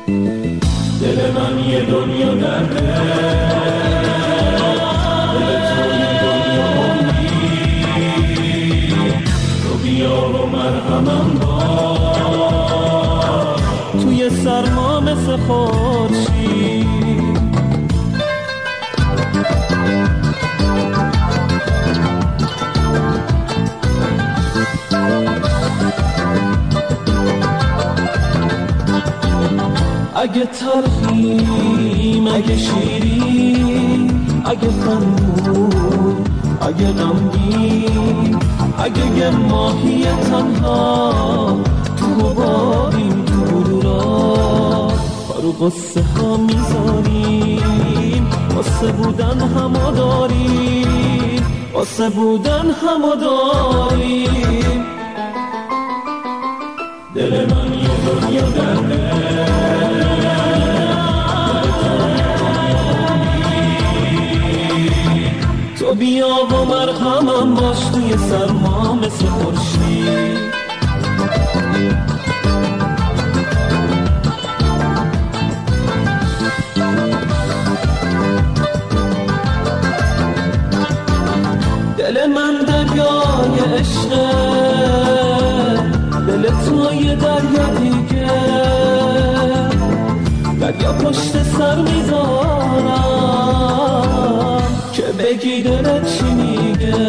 دل من یه دنیا درده، دل تو یه دنیا امید، تو بیا و مرهمم باش توی سرما مثل خورشید. اگه تلخیم، اگه شیرین، اگه خندون، اگه غمگین، اگه یه ماهی تنها تو حبابیم، تو بلورا رو قصه ها میذاریم، قصه بودن همو داریم، قصه بودن همو داریم. دل من یه دنیا درده، تو بیا و مرهمم باش توی سرما مثل خورشید. دل من دریای عشقه، دل تو یه دریا دیگه، دریا پشت سر میذارم که بگی دلت چی میگه،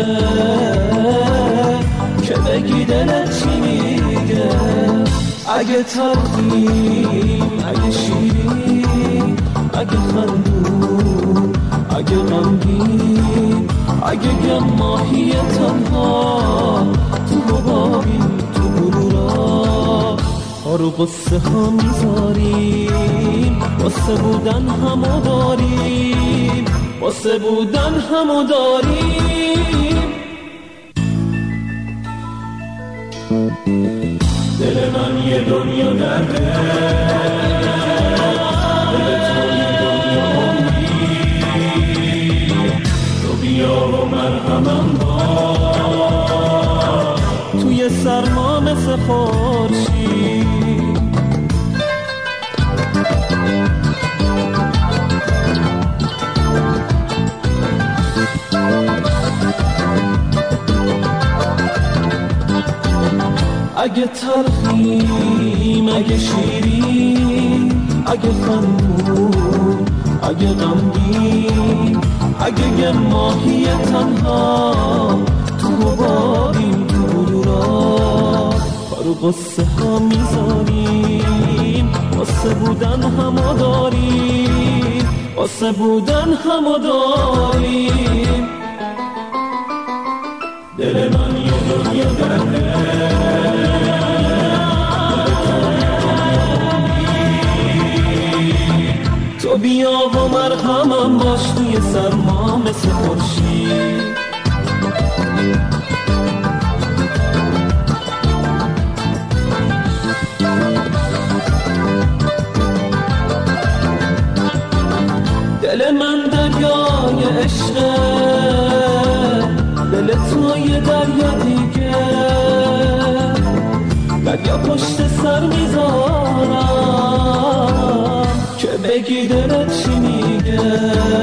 که بگی دلت چی میگه. اگه تلخیم، اگه شیرین، اگه خندون، اگه غمگین، اگه یه ماهی تنها تو حبابیم، تو بلورا رو قصه ها میذاریم، قصه بودن همو داریم، قصه بودن همو داریم. دل من یه دنیا درده، دل تو یه دنیا امید، تو بیا و مرهمم باش توی سرما مثل خورشید. اگه تلخیم، اگه شیرین، اگه خندون، اگه غمگین، اگه یه ماهی تنها تو حبابیم، تو بلورا رو قصه ها میذاریم، قصه بودن همو داریم، قصه بودن همو داریم. دل من یه دنیا درده، تو بیا و مرهمم باش توی سرما مثل خورشید. دل من دریای عشقه، دل تو یه دریا دیگه، دریا پشت سر میذارم که بگی دلت چی میگه،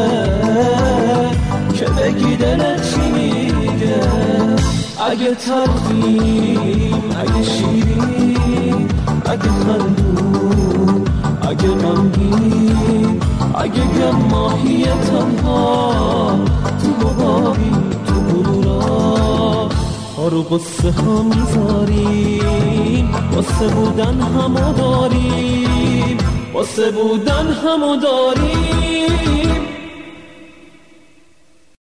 که بگی دلت چی میگه. اگه تلخیم، اگه شیرین، اگه خندون، اگه غمگین، اگه یه ماهی تنها تو حبابیم، تو بلورا رو قصه ها میذاریم، قصه بودن همو داریم، قصه بودن همو داریم.